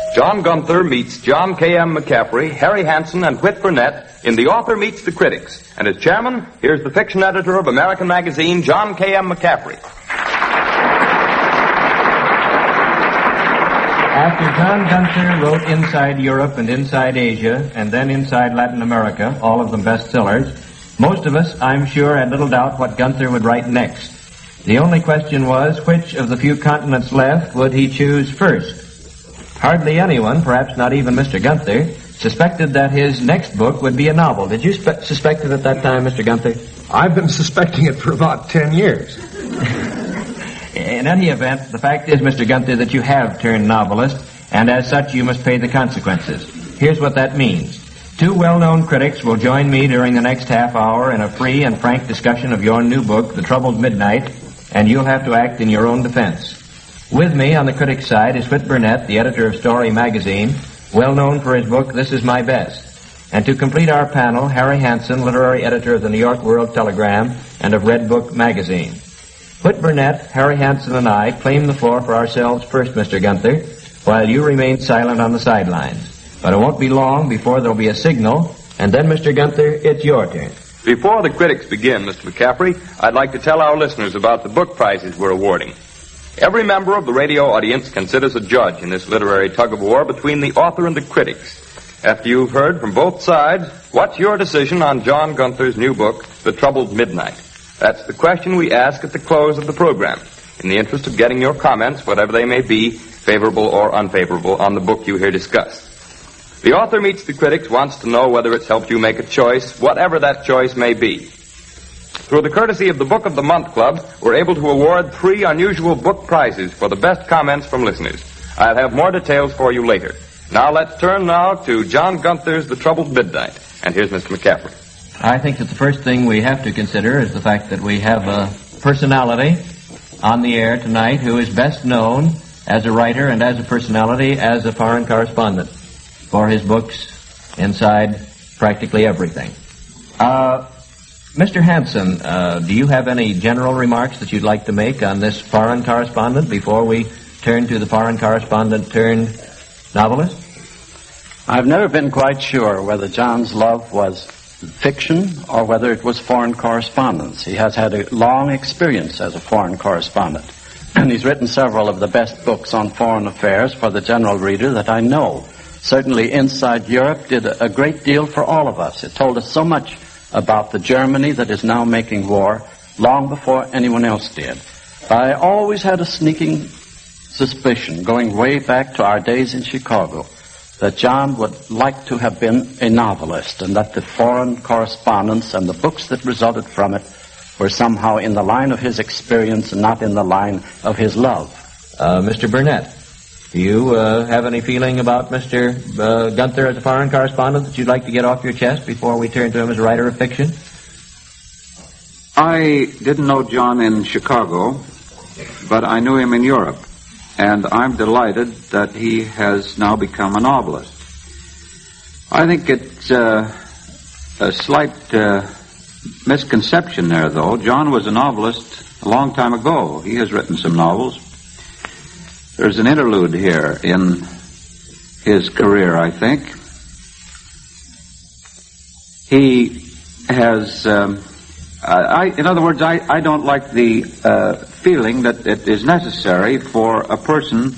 John Gunther meets John K.M. McCaffrey, Harry Hansen, and Whit Burnett in The Author Meets the Critics. And as chairman, here's the fiction editor of American Magazine, John K.M. McCaffrey. After John Gunther wrote Inside Europe and Inside Asia, and then Inside Latin America, all of them bestsellers, most of us, I'm sure, had little doubt what Gunther would write next. The only question was, which of the few continents left would he choose first? Hardly anyone, perhaps not even Mr. Gunther, suspected that his next book would be a novel. Did you suspect it at that time, Mr. Gunther? I've been suspecting it for about 10 years. In any event, the fact is, Mr. Gunther, that you have turned novelist, and as such you must pay the consequences. Here's what that means. Two well-known critics will join me during the next half hour in a free and frank discussion of your new book, The Troubled Midnight, and you'll have to act in your own defense. With me on the critic's side is Whit Burnett, the editor of Story magazine, well known for his book, This Is My Best. And to complete our panel, Harry Hansen, literary editor of the New York World Telegram and of Red Book magazine. Whit Burnett, Harry Hansen, and I claim the floor for ourselves first, Mr. Gunther, while you remain silent on the sidelines. But it won't be long before there'll be a signal, and then, Mr. Gunther, it's your turn. Before the critics begin, Mr. McCaffrey, I'd like to tell our listeners about the book prizes we're awarding. Every member of the radio audience can sit as a judge in this literary tug-of-war between the author and the critics. After you've heard from both sides, what's your decision on John Gunther's new book, The Troubled Midnight? That's the question we ask at the close of the program, in the interest of getting your comments, whatever they may be, favorable or unfavorable, on the book you hear discussed. The Author Meets the Critics wants to know whether it's helped you make a choice, whatever that choice may be. Through the courtesy of the Book of the Month Club, we're able to award 3 unusual book prizes for the best comments from listeners. I'll have more details for you later. Now let's turn now to John Gunther's The Troubled Midnight. And here's Mr. McCaffrey. I think that the first thing we have to consider is the fact that we have a personality on the air tonight who is best known as a writer and as a personality as a foreign correspondent for his books inside practically everything. Mr. Hansen, do you have any general remarks that you'd like to make on this foreign correspondent before we turn to the foreign correspondent turned novelist? I've never been quite sure whether John's love was fiction or whether it was foreign correspondence. He has had a long experience as a foreign correspondent, and he's written several of the best books on foreign affairs for the general reader that I know. Certainly Inside Europe did a great deal for all of us. It told us so much about the Germany that is now making war long before anyone else did. I always had a sneaking suspicion, going way back to our days in Chicago, that John would like to have been a novelist, and that the foreign correspondence and the books that resulted from it were somehow in the line of his experience and not in the line of his love. Mr. Burnett, do you have any feeling about Mr. Gunther as a foreign correspondent that you'd like to get off your chest before we turn to him as a writer of fiction? I didn't know John in Chicago, but I knew him in Europe, and I'm delighted that he has now become a novelist. I think it's a slight misconception there, though. John was a novelist a long time ago. He has written some novels. There's an interlude here in his career, I think. He has, in other words, I don't like the feeling that it is necessary for a person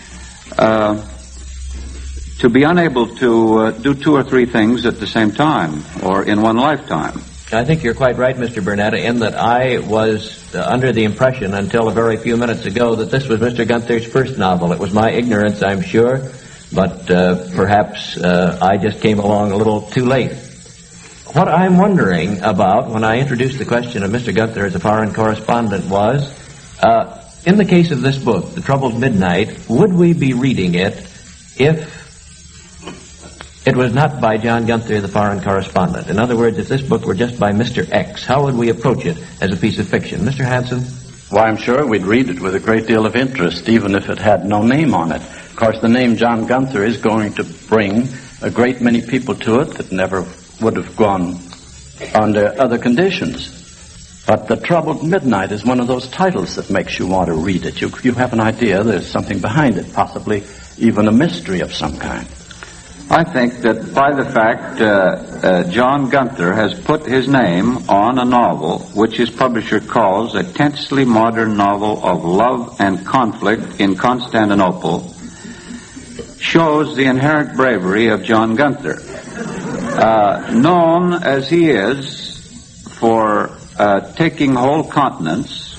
to be unable to do 2 or 3 things at the same time or in one lifetime. I think you're quite right, Mr. Burnett, in that I was under the impression until a very few minutes ago that this was Mr. Gunther's first novel. It was my ignorance, I'm sure, but perhaps I just came along a little too late. What I'm wondering about when I introduced the question of Mr. Gunther as a foreign correspondent was, in the case of this book, The Troubled Midnight, would we be reading it if it was not by John Gunther, the foreign correspondent? In other words, if this book were just by Mr. X, how would we approach it as a piece of fiction? Mr. Hansen? Well, I'm sure we'd read it with a great deal of interest, even if it had no name on it. Of course, the name John Gunther is going to bring a great many people to it that never would have gone under other conditions. But The Troubled Midnight is one of those titles that makes you want to read it. You have an idea there's something behind it, possibly even a mystery of some kind. I think that by the fact John Gunther has put his name on a novel which his publisher calls a tensely modern novel of love and conflict in Constantinople shows the inherent bravery of John Gunther. Known as he is for taking whole continents,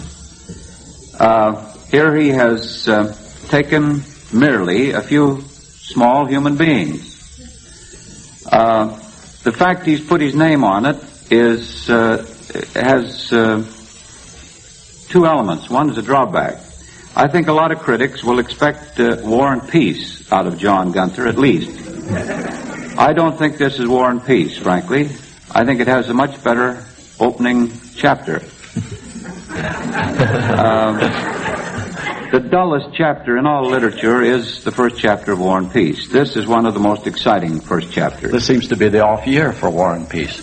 here he has taken merely a few small human beings. The fact he's put his name on it has two elements. One is a drawback. I think a lot of critics will expect War and Peace out of John Gunther, at least. I don't think this is War and Peace, frankly. I think it has a much better opening chapter. The dullest chapter in all literature is the first chapter of War and Peace. This is one of the most exciting first chapters. This seems to be the off year for War and Peace.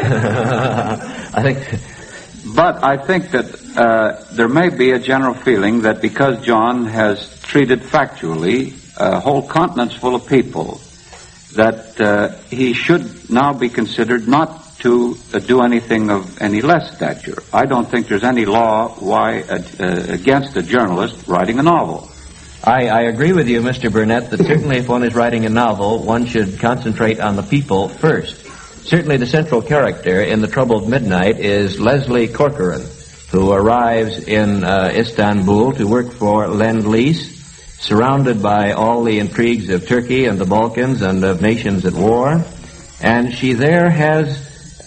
But I think that there may be a general feeling that because John has treated factually whole continents full of people, that he should now be considered not to do anything of any less stature. I don't think there's any law against a journalist writing a novel. I agree with you, Mr. Burnett, that certainly if one is writing a novel, one should concentrate on the people first. Certainly the central character in The Troubled Midnight is Leslie Corcoran, who arrives in Istanbul to work for Lend-Lease, surrounded by all the intrigues of Turkey and the Balkans and of nations at war. And she there has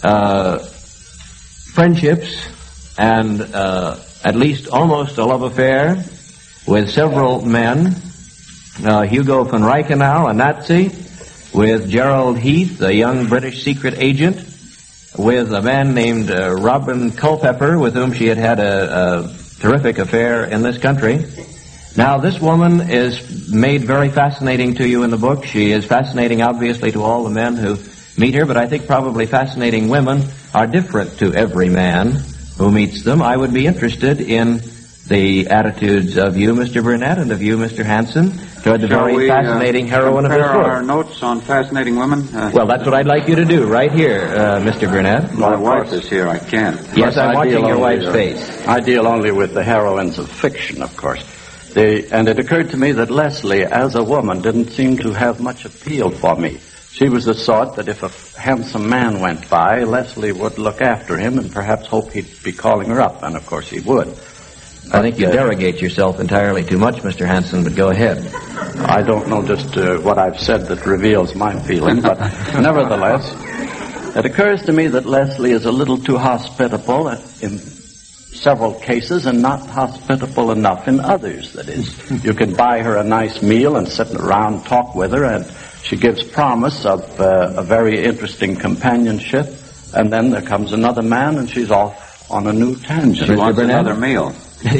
friendships and at least almost a love affair with several men. Hugo von Reichenau, a Nazi, with Gerald Heath, a young British secret agent, with a man named Robin Culpepper, with whom she had a terrific affair in this country. Now, this woman is made very fascinating to you in the book. She is fascinating, obviously, to all the men who meet her, but I think probably fascinating women are different to every man who meets them. I would be interested in the attitudes of you, Mr. Burnett, and of you, Mr. Hansen, toward the very fascinating heroine of this book. Our notes on fascinating women? Well, that's what I'd like you to do right here, Mr. Burnett. My wife is here. I can't. Yes, I'm watching your wife's face. I deal only with the heroines of fiction, of course. And it occurred to me that Leslie, as a woman, didn't seem to have much appeal for me. She was the sort that if a handsome man went by, Leslie would look after him and perhaps hope he'd be calling her up, and of course he would. I think you derogate yourself entirely too much, Mr. Hansen, but go ahead. I don't know just what I've said that reveals my feeling, but nevertheless, it occurs to me that Leslie is a little too hospitable in several cases and not hospitable enough in others, that is. You can buy her a nice meal and sit around talk with her, and she gives promise of a very interesting companionship, and then there comes another man and she's off on a new tangent. She wants another meal.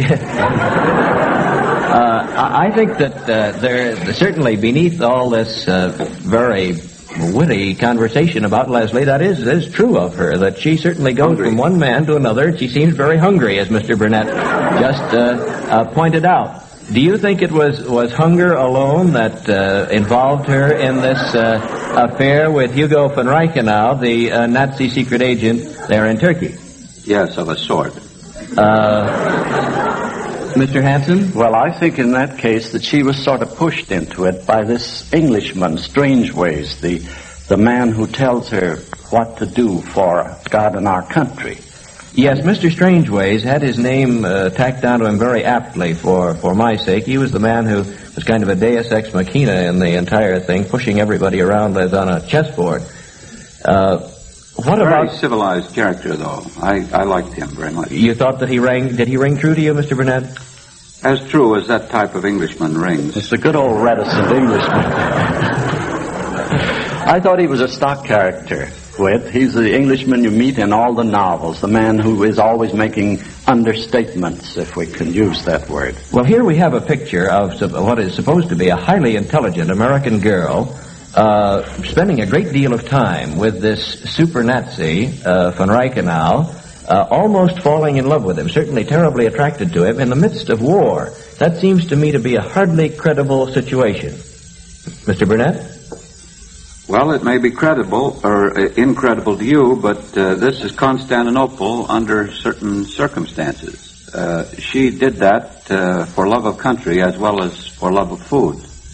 I think that there certainly beneath all this very witty conversation about Leslie, that is true of her, that she certainly goes from one man to another. She seems very hungry, as Mr. Burnett just pointed out. Do you think it was hunger alone that involved her in this affair with Hugo von Reichenau, the Nazi secret agent there in Turkey? Yes, of a sort. Mr. Hansen? Well, I think in that case that she was sort of pushed into it by this Englishman, Strangeways, the man who tells her what to do for God and our country. Yes, Mr. Strangeways had his name tacked onto him very aptly for my sake. He was the man who was kind of a deus ex machina in the entire thing, pushing everybody around as on a chessboard. Very civilized character, though. I liked him very much. You thought that did he ring true to you, Mr. Burnett? As true as that type of Englishman rings. It's a good old reticent Englishman. I thought he was a stock character, Whit. He's the Englishman you meet in all the novels, the man who is always making understatements, if we can use that word. Well, here we have a picture of what is supposed to be a highly intelligent American girl spending a great deal of time with this super Nazi, von Reichenau, almost falling in love with him, certainly terribly attracted to him, in the midst of war. That seems to me to be a hardly credible situation. Mr. Burnett? Well, it may be credible or incredible to you, but this is Constantinople under certain circumstances. She did that for love of country as well as for love of food.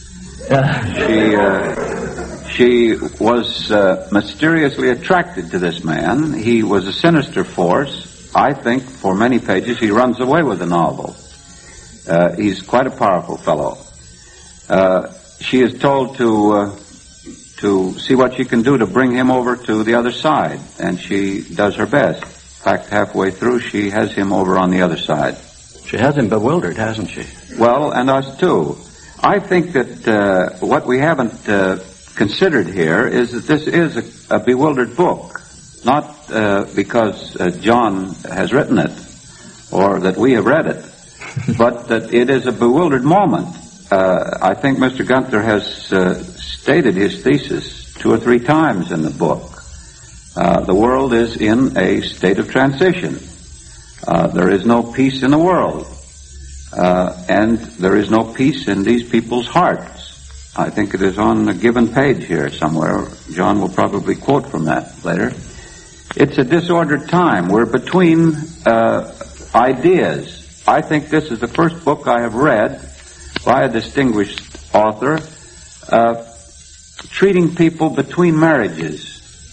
She was mysteriously attracted to this man. He was a sinister force. I think for many pages he runs away with the novel. He's quite a powerful fellow. She is told to see what she can do to bring him over to the other side, and she does her best. In fact, halfway through, she has him over on the other side. She has him bewildered, hasn't she? Well, and us too. I think that what we haven't considered here is that this is a bewildered book, not because John has written it or that we have read it, but that it is a bewildered moment. I think Mr. Gunther has stated his thesis 2 or 3 times in the book. The world is in a state of transition. There is no peace in the world. And there is no peace in these people's hearts. I think it is on a given page here somewhere. John will probably quote from that later. It's a disordered time. We're between ideas. I think this is the first book I have read by a distinguished author treating people between marriages.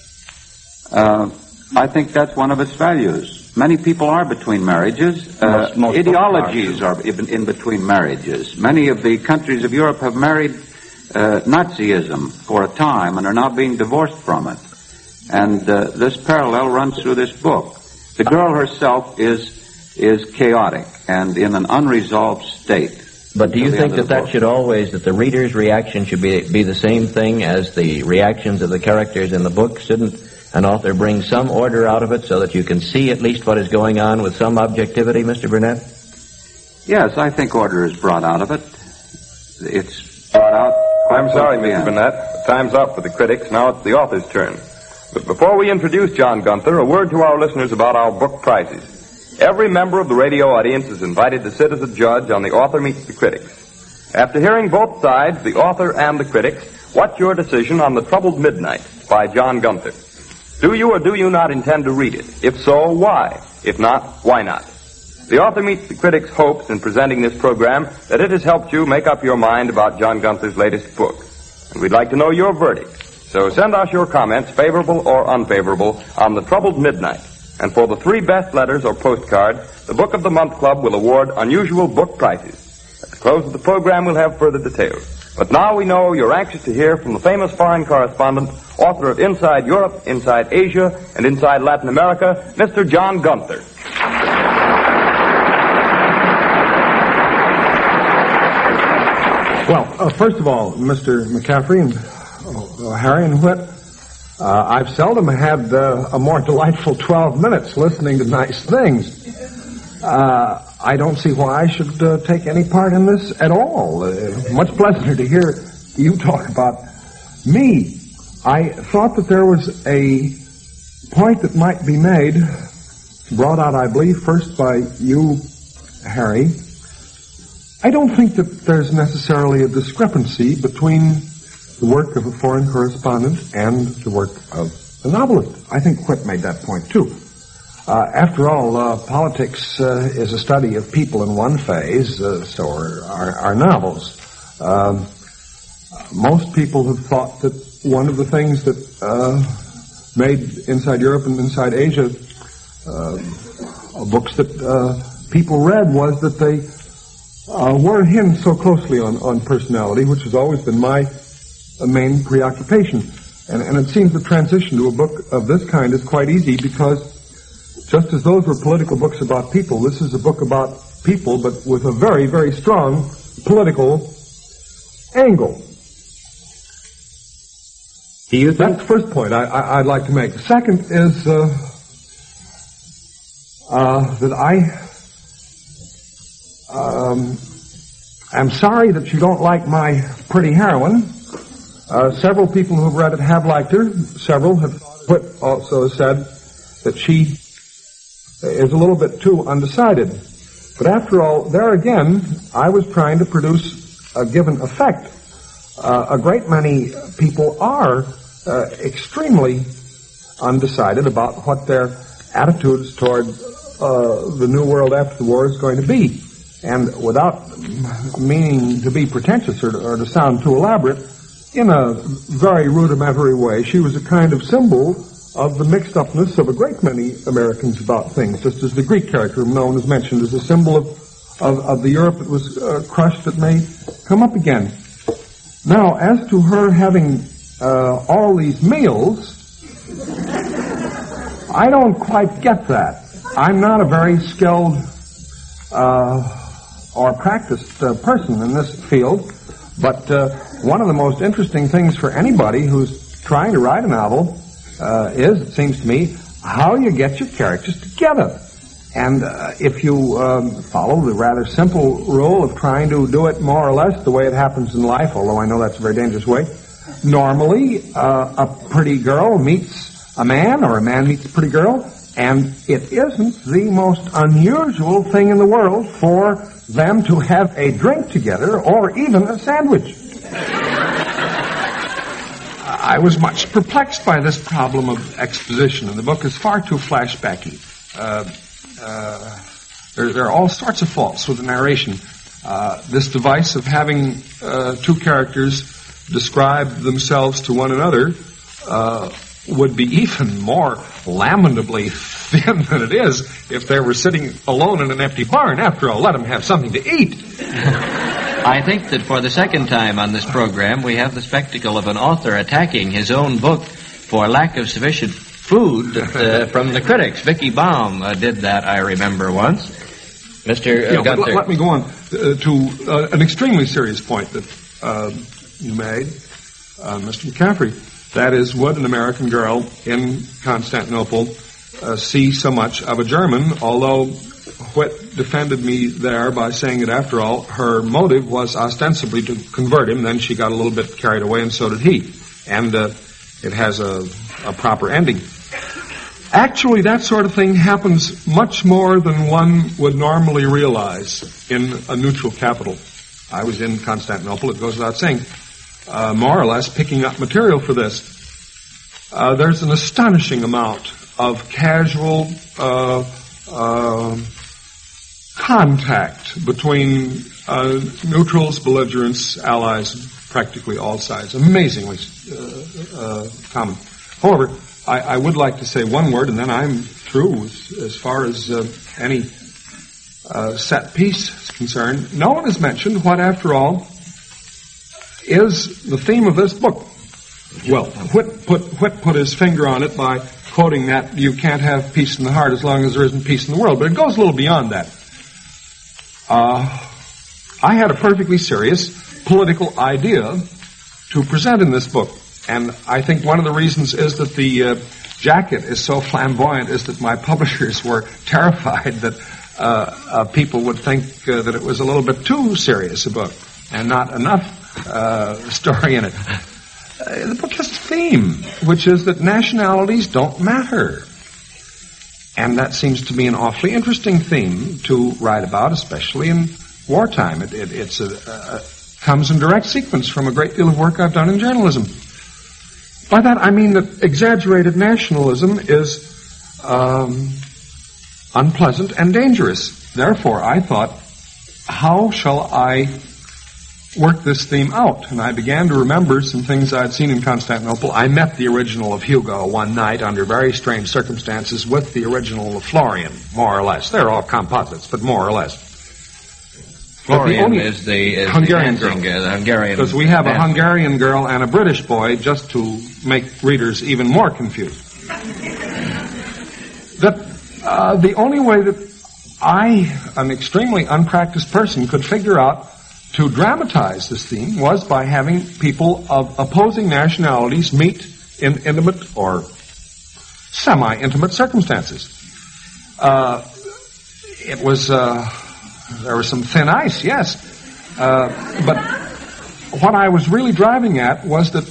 I think that's one of its values. Many people are between marriages. Most ideologies are in between marriages. Many of the countries of Europe have married Nazism for a time and are now being divorced from it. And this parallel runs through this book. The girl herself is chaotic and in an unresolved state. But do you think that should always, that the reader's reaction should be the same thing as the reactions of the characters in the book? Shouldn't an author bring some order out of it so that you can see at least what is going on with some objectivity, Mr. Burnett? Yes, I think order is brought out of it. It's brought out... I'm sorry, Mr. Burnett. Time's up for the critics. Now it's the author's turn. But before we introduce John Gunther, a word to our listeners about our book prizes. Every member of the radio audience is invited to sit as a judge on The Author Meets the Critics. After hearing both sides, the author and the critics, what's your decision on The Troubled Midnight by John Gunther? Do you or do you not intend to read it? If so, why? If not, why not? The Author Meets the Critics hopes in presenting this program that it has helped you make up your mind about John Gunther's latest book. And we'd like to know your verdict. So send us your comments, favorable or unfavorable, on The Troubled Midnight. And for the 3 best letters or postcard, the Book of the Month Club will award unusual book prizes. At the close of the program, we'll have further details. But now we know you're anxious to hear from the famous foreign correspondent, author of Inside Europe, Inside Asia, and Inside Latin America, Mr. John Gunther. Well, first of all, Mr. McCaffrey and Harry and Whit, I've seldom had a more delightful 12 minutes listening to nice things. I don't see why I should take any part in this at all. Much pleasanter to hear you talk about me. I thought that there was a point that might be made, brought out, I believe, first by you, Harry. I don't think that there's necessarily a discrepancy between the work of a foreign correspondent and the work of a novelist. I think Whit made that point, too. After all, politics is a study of people in one phase, so are novels. Most people have thought that one of the things that made Inside Europe and Inside Asia books that people read was that they were hinged so closely on personality, which has always been my main preoccupation. And it seems the transition to a book of this kind is quite easy because just as those were political books about people, this is a book about people, but with a very, very strong political angle. Do you think... That's the first point I'd like to make. The second is that I'm sorry that you don't like my pretty heroine. Several people who have read it have liked her. Several have also said that she is a little bit too undecided. But after all, there again, I was trying to produce a given effect. A great many people are extremely undecided about what their attitudes toward the new world after the war is going to be. And without meaning to be pretentious or to sound too elaborate, in a very rudimentary way, she was a kind of symbol of the mixed-upness of a great many Americans about things, just as the Greek character known as mentioned is a symbol of the Europe that was crushed that may come up again. Now, as to her having all these meals, I don't quite get that. I'm not a very skilled or practiced person in this field, but one of the most interesting things for anybody who's trying to write a novel is, it seems to me, how you get your characters together. And if you follow the rather simple rule of trying to do it more or less the way it happens in life, although I know that's a very dangerous way, normally a pretty girl meets a man, or a man meets a pretty girl, and it isn't the most unusual thing in the world for them to have a drink together or even a sandwich. I was much perplexed by this problem of exposition, and the book is far too flashbacky. There are all sorts of faults with the narration. This device of having two characters describe themselves to one another would be even more lamentably thin than it is if they were sitting alone in an empty barn. After all, let them have something to eat. I think that for the second time on this program, we have the spectacle of an author attacking his own book for lack of sufficient food from the critics. Vicky Baum did that, I remember once. Mr. Gunther. Let me go on to an extremely serious point that you made, Mr. McCaffrey. That is, would an American girl in Constantinople see so much of a German, although Whit defended me there by saying that, after all, her motive was ostensibly to convert him. Then she got a little bit carried away, and so did he. And it has a proper ending. Actually, that sort of thing happens much more than one would normally realize in a neutral capital. I was in Constantinople, it goes without saying, more or less picking up material for this. There's an astonishing amount of casual contact between neutrals, belligerents, allies, practically all sides. Amazingly common. However, I would like to say one word, and then I'm through as far as any set piece is concerned. No one has mentioned what, after all, is the theme of this book. Well, Whit put his finger on it by quoting that you can't have peace in the heart as long as there isn't peace in the world, but it goes a little beyond that. I had a perfectly serious political idea to present in this book, and I think one of the reasons is that the jacket is so flamboyant is that my publishers were terrified that people would think that it was a little bit too serious a book and not enough story in it. The book has a theme, which is that nationalities don't matter. And that seems to be an awfully interesting theme to write about, especially in wartime. It comes in direct sequence from a great deal of work I've done in journalism. By that I mean that exaggerated nationalism is unpleasant and dangerous. Therefore, I thought, how shall I work this theme out? And I began to remember some things I'd seen in Constantinople. I met the original of Hugo one night under very strange circumstances with the original of Florian, more or less. They're all composites, but more or less. Florian is the Hungarian girl. The Hungarian. Because we have a Hungarian girl and a British boy, just to make readers even more confused. The only way that I, an extremely unpracticed person, could figure out to dramatize this theme was by having people of opposing nationalities meet in intimate or semi-intimate circumstances. It was, there was some thin ice, yes. But what I was really driving at was that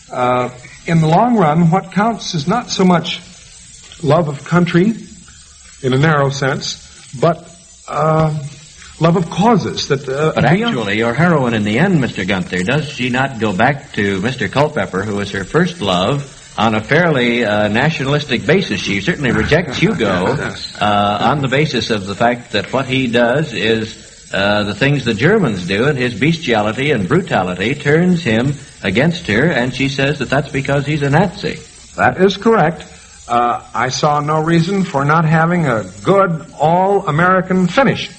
in the long run, what counts is not so much love of country in a narrow sense, but love of causes. But actually, your heroine in the end, Mr. Gunther, does she not go back to Mr. Culpepper, who was her first love, on a fairly nationalistic basis? She certainly rejects Hugo on the basis of the fact that what he does is the things the Germans do, and his bestiality and brutality turns him against her, and she says that that's because he's a Nazi. That is correct. I saw no reason for not having a good all-American finish.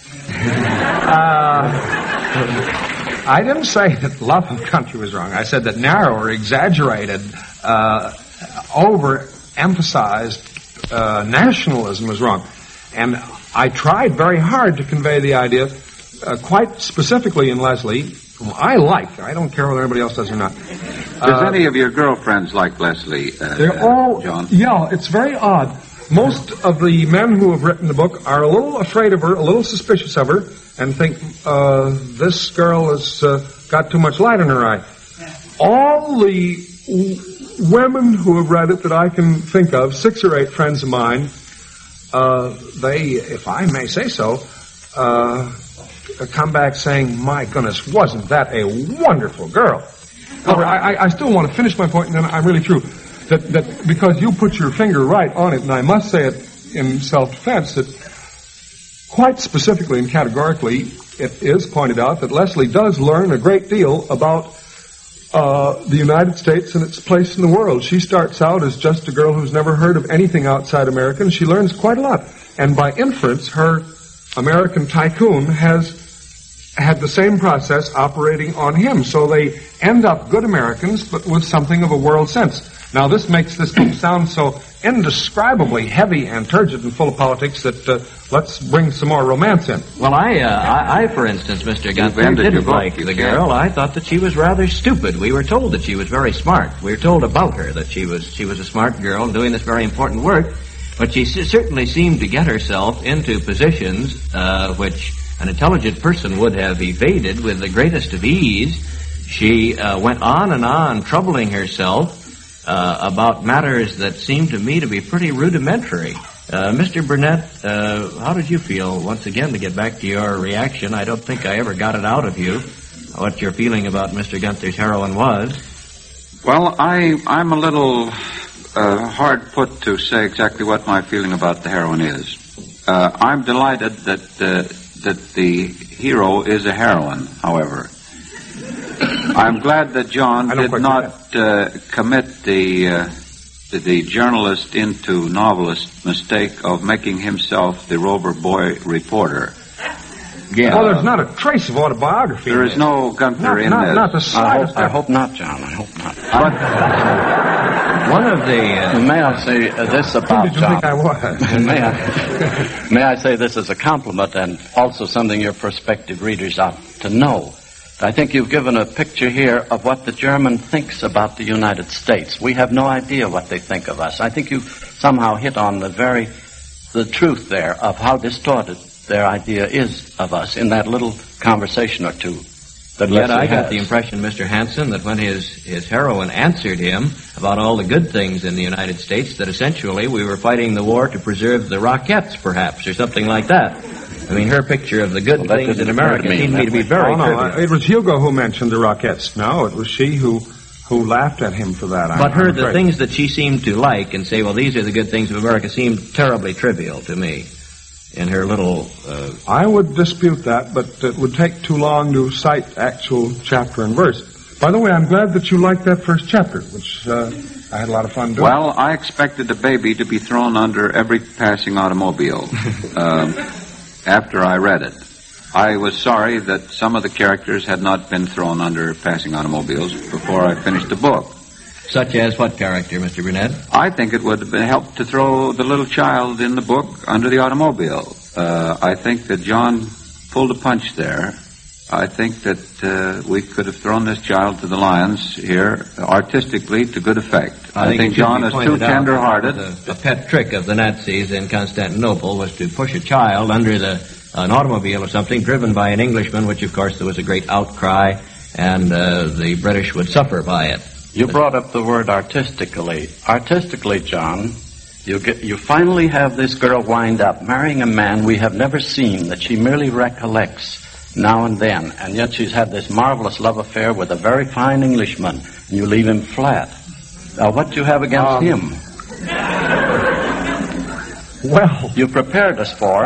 I didn't say that love of country was wrong. I said that narrower, exaggerated, overemphasized nationalism was wrong. And I tried very hard to convey the idea quite specifically in Leslie, whom I like. I don't care whether anybody else does or not. Does any of your girlfriends like Leslie, they're all, John? Yeah, it's very odd. Most of the men who have written the book are a little afraid of her, a little suspicious of her, and think, this girl has got too much light in her eye. All the women who have read it that I can think of, 6 or 8 friends of mine, they, if I may say so, come back saying, my goodness, wasn't that a wonderful girl? However, I still want to finish my point, and then I'm really through. That because you put your finger right on it, and I must say it in self-defense, that quite specifically and categorically, it is pointed out that Leslie does learn a great deal about the United States and its place in the world. She starts out as just a girl who's never heard of anything outside America, and she learns quite a lot. And by inference, her American tycoon has had the same process operating on him. So they end up good Americans, but with something of a world sense. Now, this makes this book sound so indescribably heavy and turgid and full of politics that let's bring some more romance in. Well, I for instance, Mr. Gunther, didn't like the girl. I thought that she was rather stupid. We were told that she was very smart. We were told about her that she was a smart girl doing this very important work, but she certainly seemed to get herself into positions which an intelligent person would have evaded with the greatest of ease. She went on and on, troubling herself about matters that seemed to me to be pretty rudimentary. Mr. Burnett, how did you feel, once again, to get back to your reaction? I don't think I ever got it out of you, what your feeling about Mr. Gunther's heroine was. Well, I'm a little hard put to say exactly what my feeling about the heroine is. I'm delighted that the hero is a heroine, however. I'm glad that John did not commit the journalist into novelist mistake of making himself the Rover Boy reporter. Yeah. Well, there's not a trace of autobiography. There is no Gunther in this. Not the slightest. I hope not, John. I hope not. One of the... may I say this about Who did you John? think I was? May I say this as a compliment and also something your prospective readers ought to know. I think you've given a picture here of what the German thinks about the United States. We have no idea what they think of us. I think you somehow hit on the truth there of how distorted their idea is of us in that little conversation or two. Yet I got the impression, Mr. Hansen, that when his heroine answered him about all the good things in the United States, that essentially we were fighting the war to preserve the Rockettes, perhaps, or something like that. I mean, her picture of the good things in America seemed to me to be very trivial. It was Hugo who mentioned the Rockettes. No, it was she who laughed at him for that. But the things that she seemed to like and say, well, these are the good things of America, seemed terribly trivial to me in her little... I would dispute that, but it would take too long to cite actual chapter and verse. By the way, I'm glad that you liked that first chapter, which I had a lot of fun doing. Well, I expected a baby to be thrown under every passing automobile. After I read it, I was sorry that some of the characters had not been thrown under passing automobiles before I finished the book. Such as what character, Mr. Burnett? I think it would have helped to throw the little child in the book under the automobile. I think that John pulled a punch there. I think that we could have thrown this child to the lions here artistically to good effect. I think John is too tender-hearted. A pet trick of the Nazis in Constantinople was to push a child under an automobile or something driven by an Englishman, which, of course, there was a great outcry, and the British would suffer by it. You brought up the word artistically. Artistically, John, You finally have this girl wind up marrying a man we have never seen, that she merely recollects now and then, and yet she's had this marvelous love affair with a very fine Englishman, and you leave him flat. Now, what do you have against him? Well, You prepared us for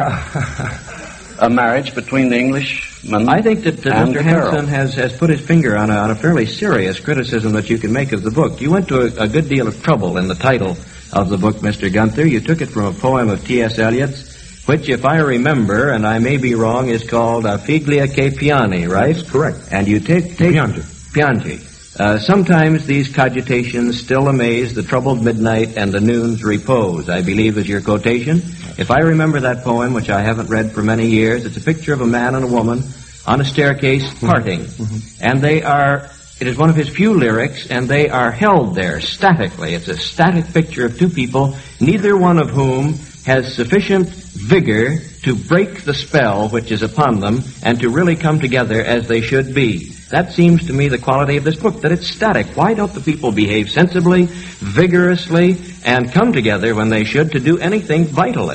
a marriage between the Englishman. I think that and Mr. the girl. Henson has put his finger on a fairly serious criticism that you can make of the book. You went to a good deal of trouble in the title of the book, Mr. Gunther. You took it from a poem of T.S. Eliot's, which, if I remember, and I may be wrong, is called Figlia che Piani, right? that's correct. And you take Pianti. Sometimes these cogitations still amaze the troubled midnight and the noon's repose, I believe is your quotation. If I remember that poem, which I haven't read for many years, it's a picture of a man and a woman on a staircase parting. Mm-hmm. And it is one of his few lyrics, and they are held there statically. It's a static picture of two people, neither one of whom has sufficient vigor to break the spell which is upon them and to really come together as they should be. That seems to me the quality of this book, that it's static. Why don't the people behave sensibly, vigorously, and come together when they should to do anything vitally?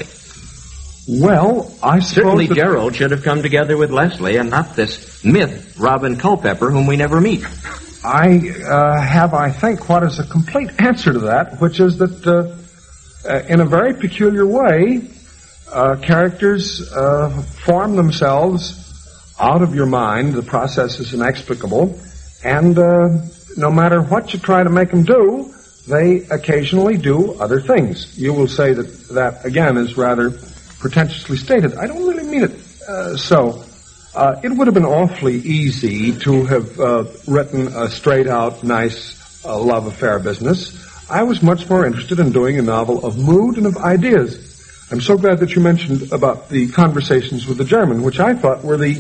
Well, I suppose Certainly Gerald should have come together with Leslie and not this myth, Robin Culpepper, whom we never meet. I think, what is a complete answer to that, which is that in a very peculiar way, characters form themselves out of your mind. The process is inexplicable, and no matter what you try to make them do, they occasionally do other things. You will say that again, is rather pretentiously stated. I don't really mean it so. It would have been awfully easy to have written a straight-out, nice love affair business. I was much more interested in doing a novel of mood and of ideas. I'm so glad that you mentioned about the conversations with the German, which I thought were the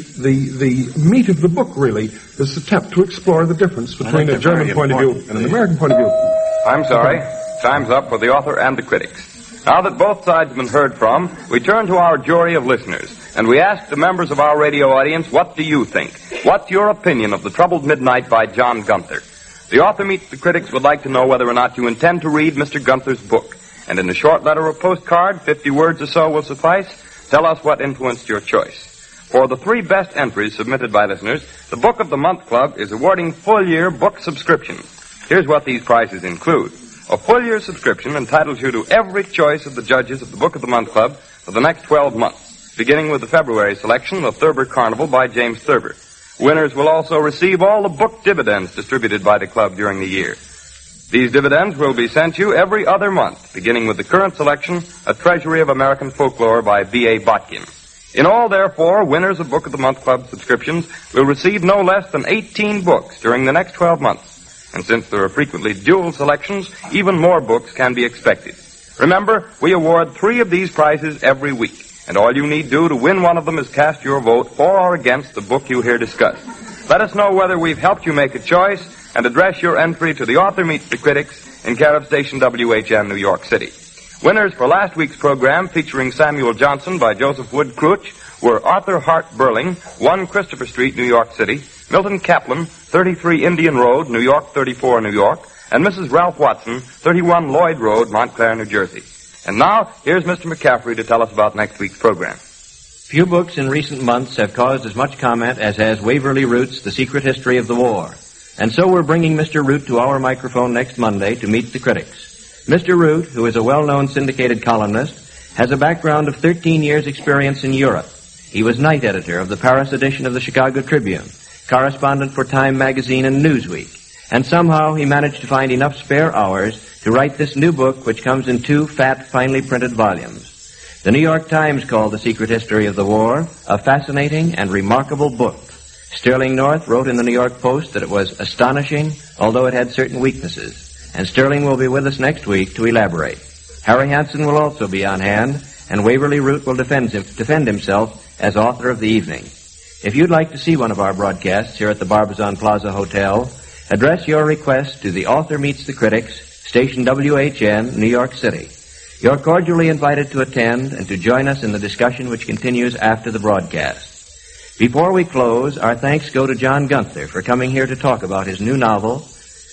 meat of the book, really, this attempt to explore the difference between a German point of view and an American point of view. I'm sorry. Time's up for the author and the critics. Now that both sides have been heard from, we turn to our jury of listeners, and we ask the members of our radio audience, what do you think? What's your opinion of The Troubled Midnight by John Gunther? The author meets the critics would like to know whether or not you intend to read Mr. Gunther's book. And in a short letter or postcard, 50 words or so will suffice, tell us what influenced your choice. For the 3 best entries submitted by listeners, the Book of the Month Club is awarding full-year book subscriptions. Here's what these prizes include. A full-year subscription entitles you to every choice of the judges of the Book of the Month Club for the next 12 months, beginning with the February selection, The Thurber Carnival by James Thurber. Winners will also receive all the book dividends distributed by the club during the year. These dividends will be sent you every other month, beginning with the current selection, A Treasury of American Folklore by B.A. Botkin. In all, therefore, winners of Book of the Month Club subscriptions will receive no less than 18 books during the next 12 months. And since there are frequently dual selections, even more books can be expected. Remember, we award 3 of these prizes every week. And all you need do to win one of them is cast your vote for or against the book you hear discussed. Let us know whether we've helped you make a choice, and address your entry to the Author Meets the Critics in care of station WHN, New York City. Winners for last week's program, featuring Samuel Johnson by Joseph Wood Crouch, were Arthur Hart Burling, 1 Christopher Street, New York City, Milton Kaplan, 33 Indian Road, New York 34, New York, and Mrs. Ralph Watson, 31 Lloyd Road, Montclair, New Jersey. And now, here's Mr. McCaffrey to tell us about next week's program. Few books in recent months have caused as much comment as has Waverly Root's The Secret History of the War. And so we're bringing Mr. Root to our microphone next Monday to meet the critics. Mr. Root, who is a well-known syndicated columnist, has a background of 13 years' experience in Europe. He was night editor of the Paris edition of the Chicago Tribune, correspondent for Time magazine and Newsweek, and somehow he managed to find enough spare hours to write this new book, which comes in 2 fat, finely printed volumes. The New York Times called The Secret History of the War a fascinating and remarkable book. Sterling North wrote in the New York Post that it was astonishing, although it had certain weaknesses. And Sterling will be with us next week to elaborate. Harry Hansen will also be on hand, and Waverly Root will defend himself as author of the evening. If you'd like to see one of our broadcasts here at the Barbizon Plaza Hotel, address your request to the Author Meets the Critics, station WHN, New York City. You're cordially invited to attend and to join us in the discussion which continues after the broadcast. Before we close, our thanks go to John Gunther for coming here to talk about his new novel,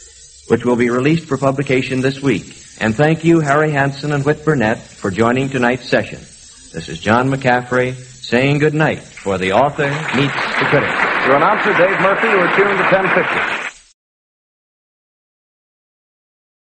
which will be released for publication this week. And thank you, Harry Hansen and Whit Burnett, for joining tonight's session. This is John McCaffrey saying good night for The Author Meets the Critic. Your announcer, Dave Murphy, you are tuned to 1050.